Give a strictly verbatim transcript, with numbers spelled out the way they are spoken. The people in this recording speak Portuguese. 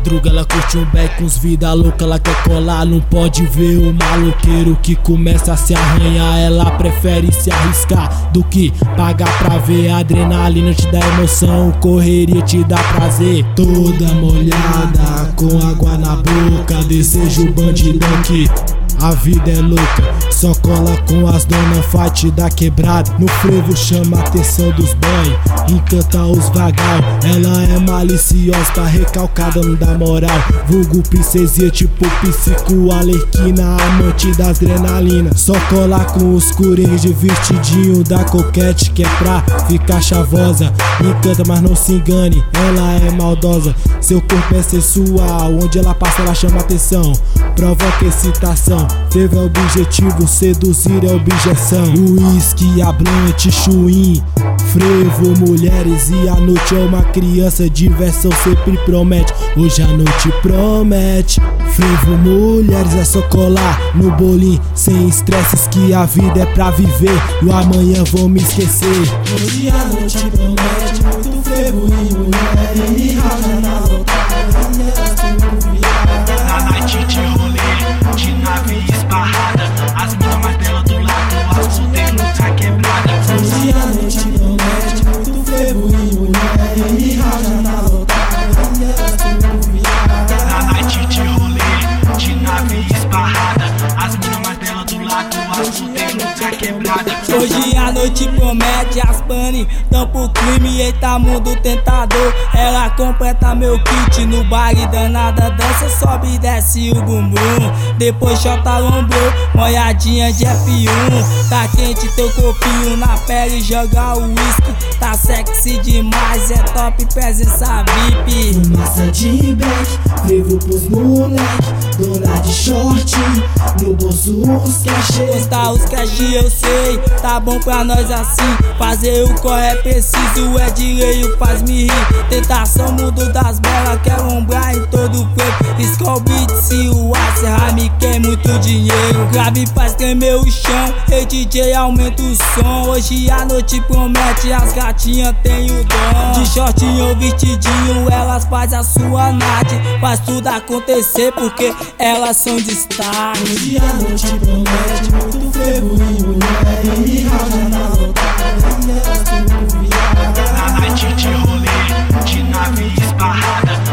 madruga ela curte um beck, uns vida louca, ela quer colar. Não pode ver o maloqueiro que começa a se arranhar. Ela prefere se arriscar do que pagar pra ver. A adrenalina te dá emoção, correria te dá prazer. Toda molhada, com água na boca, desejo bandidão que a vida é louca, só cola com as dona fight da quebrada. No frevo chama a atenção dos boy, encanta os vagal. Ela é maliciosa, tá recalcada, não dá moral. Vulgo princesinha tipo psico, alerquina, amante das adrenalina. Só cola com os corinhos de vestidinho da coquete, que é pra ficar chavosa. Encanta, mas não se engane, ela é maldosa. Seu corpo é sensual, onde ela passa ela chama atenção, provoca excitação. Frevo é objetivo, seduzir é objeção. Uísque, ablante, chuim, frevo, mulheres e a noite é uma criança. Diversão sempre promete, hoje a noite promete. Frevo, mulheres, é só colar no bolinho, sem estresses que a vida é pra viver. E o amanhã vou me esquecer. Hoje a noite promete, muito frevo e mulher. E raja na lotada, e elas tudo viada. Na noite de rolê, de nave esparrada, as minas mais belas do lado, as solteiros da quebrada. Hoje a noite promete, muito frevo e mulher. E raja na lotada, e elas tudo viada. Na noite de rolê, de nave esparrada, as minas mais belas do lado, as solteiros da quebrada. Hoje a noite promete, as pane tampa o crime, eita mundo tentador. Ela completa meu kit no baile danada, dança, sobe e desce o bumbum. Depois chota lombrou, molhadinha de F um. Tá quente teu corpinho na pele, joga o whisky. Tá sexy demais, é top presença V I P. Fumaça de beck, frevo pros moleque, dona de short, no bolso os cachê. Gostar os cachê eu sei, tá bom pra nós assim. Fazer o corre é preciso, é direito, faz me rir. Tentação mudo das belas, quero ombrar em todo o frevo. Skull Beat, se o Ice Rime quer muito dinheiro. Grave faz tremer o chão, ei D J aumenta o som. Hoje a noite promete, as gatinhas têm o dom. De shortinho ou vestidinho, elas faz a sua night. Faz tudo acontecer porque elas são destaque. Hoje a noite promete, muito frevo e mulher. E raja na lotada, e elas tudo viada. Na noite de rolê, de nave esparrada,